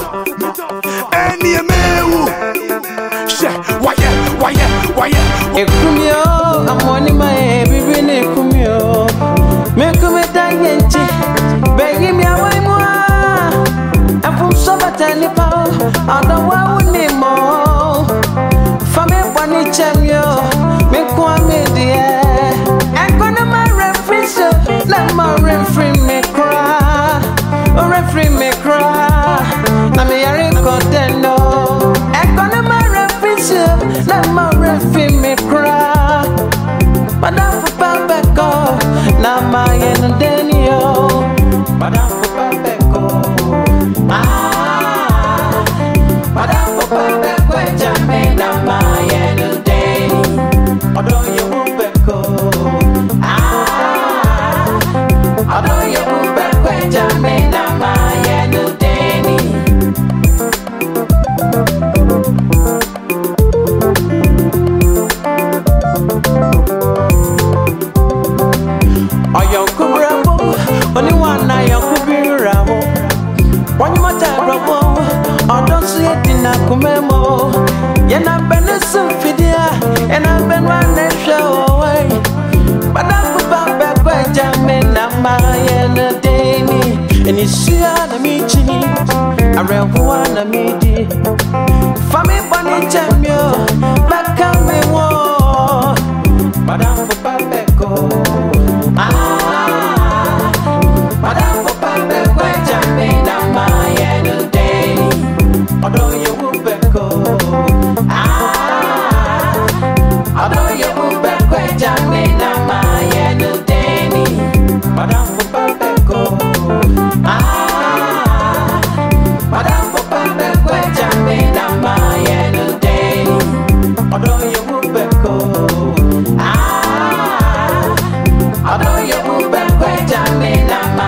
Any mewu. She, why? Ekumio, I'm one my baby Nekumio. Make me die, begging me away more. I'm from Sobatani Pow, I don't want more. Family Bonnie Chamio, make one media. I'm gonna my reference, let my referee me cry. Oh, referee me cry. I'm a contendo. I'm gonna my reference, let my referee me cry. Madame for Papeco, now my and Daniel. Madame for Papeco, Madame for Papeco, Jamie, now my and Daniel. Although you won't beco, although you won't beco, Jamie, now my and Daniel. Only one I could be ramo. One more time, ramo. I don't see it in a comemo. Yen I've been a symphia, and I've been running show away. But I'm about back by Jamin, I'm my and a daily. And it's she on a meeting. I ran one a meeting. Family Bonnie Champion, back on me war. But I'm for Papeco. Madame for Papeco, Jamie, now my and daily. Although you will beco, although you will beco, Jamie, now my and daily. Madame for Papeco, Madame for Papeco, Jamie, now my and daily. Although you will beco, although you will beco, Jamie, now my.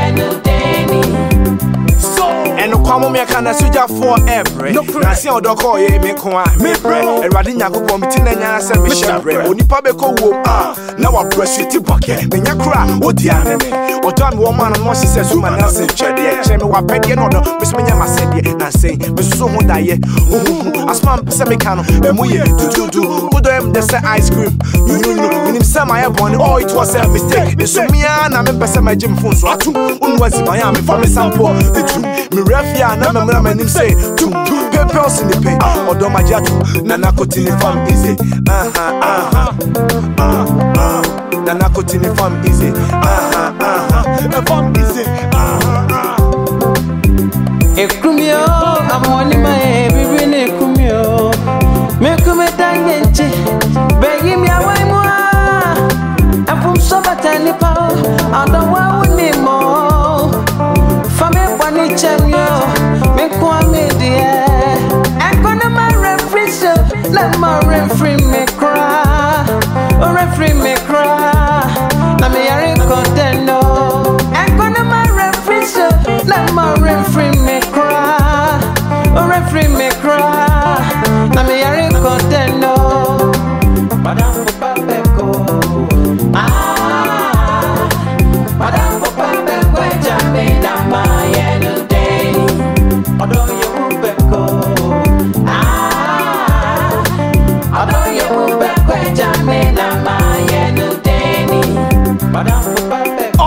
Me can suja for every. I see on the call ye me kwa me bre. And Radina go committee na say me share bre. Oni pa be ko wo now I brush it bucket. Me nya kra wo dia me. O don woman no she says woman na say chede. Che me wa pede no do. Me so me nya ma say de na say me so ho da ye. Asman pese me kan no. Emu ye do. Wo do em de say ice cream. No. Me say my born oh it was a mistake. Me so me na me pese my gym phone so atum. Unwazi my am for me sample. Me refia na me manim say two papers in the pay odo majatu na nakotini farm easy na nakotini farm easy farm easy Ekumio amoni my baby Nekumio make me dangenchi begi mi awai mo I'm from Sobatani Pow I don't want any more Family Bonnie Champion make one media. I'm gonna my referee, let my referee me cry. Oh, referee me cry. Let me hear it contendo. I'm gonna my referee, let my referee me cry. Oh, referee me cry. Let me hear it contendo. Madame for Papeco. Madame for Papeco, Jamie, now my and daily. Although you will beco, although you will beco, Jamie, now my and daily. Madame for Papeco,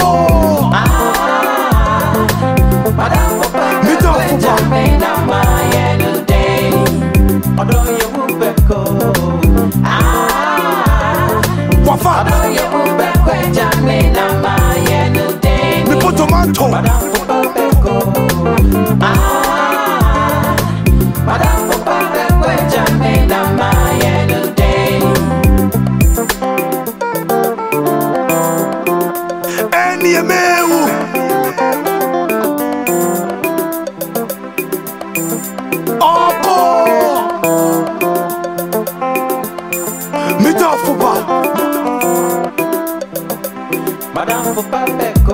Madame for Papeco, Jamie, now my and daily. Although you will beco, although you will beco, Jamie, now my and daily. Me put tomato. Madame for Papeco. Madame for Papeco, Jamie, now my and daily. Any mewu. Me da fuba. Madame for Papeco.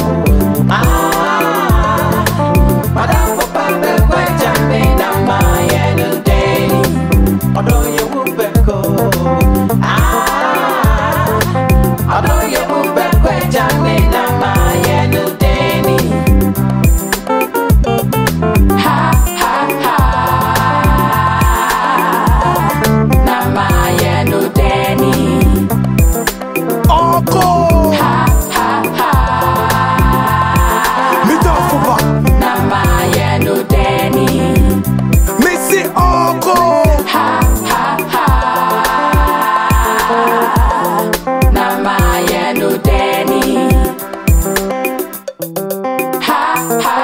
Madame for Papeco, Jamie, now my and daily. Although you will beco, although you will beco, Jamie, now my and daily. Moko. Ha ha ha. Nama yenu deni. Ha ha.